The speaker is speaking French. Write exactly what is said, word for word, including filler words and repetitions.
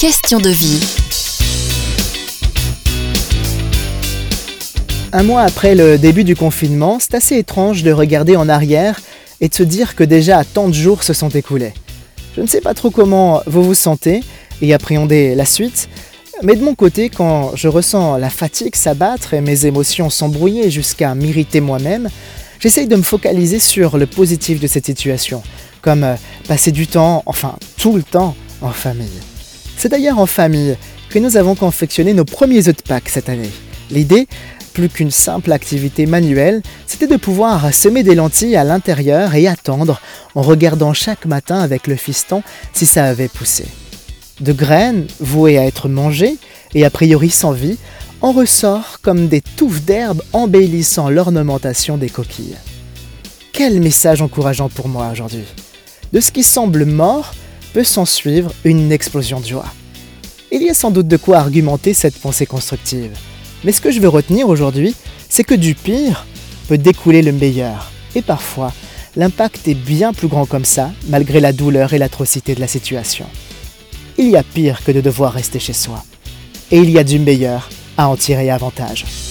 Question de vie. Un mois après le début du confinement, c'est assez étrange de regarder en arrière et de se dire que déjà tant de jours se sont écoulés. Je ne sais pas trop comment vous vous sentez et appréhendez la suite, mais de mon côté, quand je ressens la fatigue s'abattre et mes émotions s'embrouiller jusqu'à m'irriter moi-même, j'essaye de me focaliser sur le positif de cette situation, comme euh, passer du temps, enfin tout le temps, en famille. C'est d'ailleurs en famille que nous avons confectionné nos premiers œufs de Pâques cette année. L'idée, plus qu'une simple activité manuelle, c'était de pouvoir semer des lentilles à l'intérieur et attendre en regardant chaque matin avec le fiston si ça avait poussé. De graines vouées à être mangées et a priori sans vie, en ressort comme des touffes d'herbe embellissant l'ornementation des coquilles. Quel message encourageant pour moi aujourd'hui! De ce qui semble mort peut s'en suivre une explosion de joie. Il y a sans doute de quoi argumenter cette pensée constructive. Mais ce que je veux retenir aujourd'hui, c'est que du pire peut découler le meilleur. Et parfois, l'impact est bien plus grand comme ça, malgré la douleur et l'atrocité de la situation. Il y a pire que de devoir rester chez soi. Et il y a du meilleur à en tirer avantage.